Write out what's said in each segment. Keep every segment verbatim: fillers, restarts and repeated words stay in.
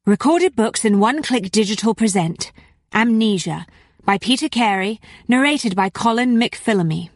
Recorded books in one-click digital present. Amnesia, by Peter Carey, narrated by Colin McPhillamy.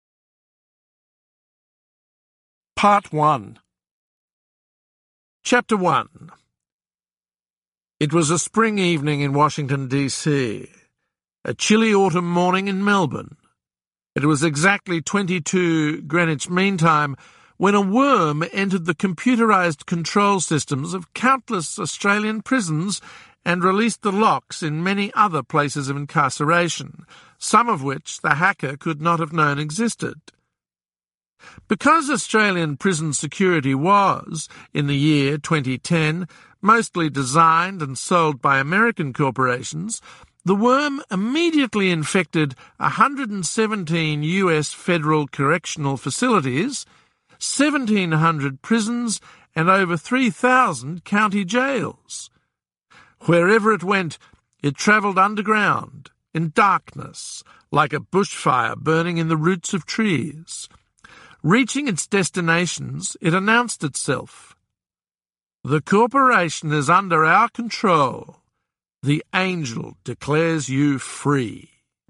Part one. Chapter one. It was a spring evening in Washington, D C, a chilly autumn morning in Melbourne. It was exactly twenty-two Greenwich Mean Time when a worm entered the computerized control systems of countless Australian prisons and released the locks in many other places of incarceration, some of which the hacker could not have known existed. Because Australian prison security was, in the year twenty ten, mostly designed and sold by American corporations, the worm immediately infected one hundred seventeen U S federal correctional facilities, seventeen hundred prisons, and over three thousand county jails. Wherever it went, it travelled underground, in darkness, like a bushfire burning in the roots of trees. Reaching its destinations, it announced itself. "The corporation is under our control. The angel declares you free."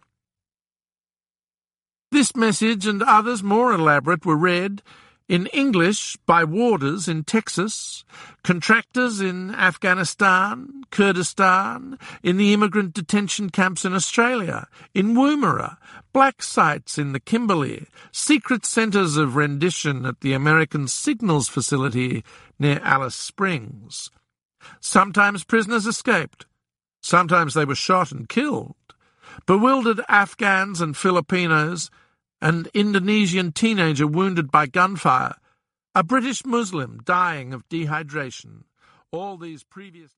This message and others more elaborate were read in English by warders in Texas, contractors in Afghanistan, Kurdistan, in the immigrant detention camps in Australia, in Woomera, black sites in the Kimberley, secret centres of rendition at the American Signals facility near Alice Springs. Sometimes prisoners escaped. Sometimes they were shot and killed. Bewildered Afghans and Filipinos, an Indonesian teenager wounded by gunfire, a British Muslim dying of dehydration. All these previous